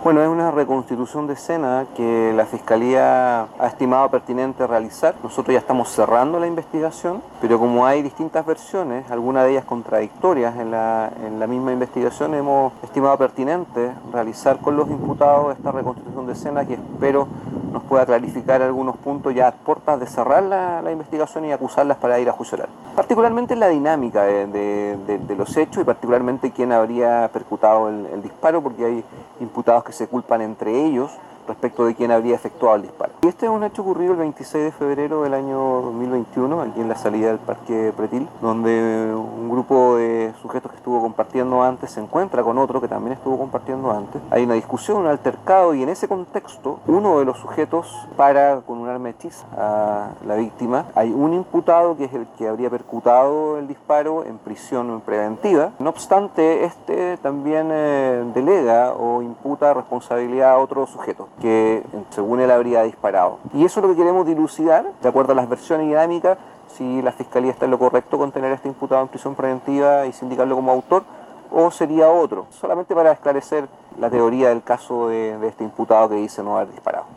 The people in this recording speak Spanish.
Bueno, es una reconstitución de escena que la Fiscalía ha estimado pertinente realizar. Nosotros ya estamos cerrando la investigación, pero como hay distintas versiones, algunas de ellas contradictorias en la misma investigación, hemos estimado pertinente realizar con los imputados esta reconstitución de escena que espero nos pueda clarificar algunos puntos ya a puertas de cerrar la investigación y acusarlas para ir a juicio oral. Particularmente la dinámica de los hechos y particularmente quién habría percutado el disparo, porque hay imputados que se culpan entre ellos respecto de quién habría efectuado el disparo. Y este es un hecho ocurrido el 26 de febrero del año 2021, aquí en la salida del Parque Pretil, donde un grupo de sujetos que estuvo compartiendo antes se encuentra con otro que también estuvo compartiendo antes. Hay una discusión, un altercado, y en ese contexto uno de los sujetos para con un arma hechiza a la víctima. Hay un imputado que es el que habría percutado el disparo en prisión preventiva. No obstante, este también delega o imputa responsabilidad a otro sujeto que según él habría disparado. Y eso es lo que queremos dilucidar, de acuerdo a las versiones dinámicas, si la Fiscalía está en lo correcto con tener a este imputado en prisión preventiva y sindicarlo como autor, o sería otro, solamente para esclarecer la teoría del caso de este imputado que dice no haber disparado.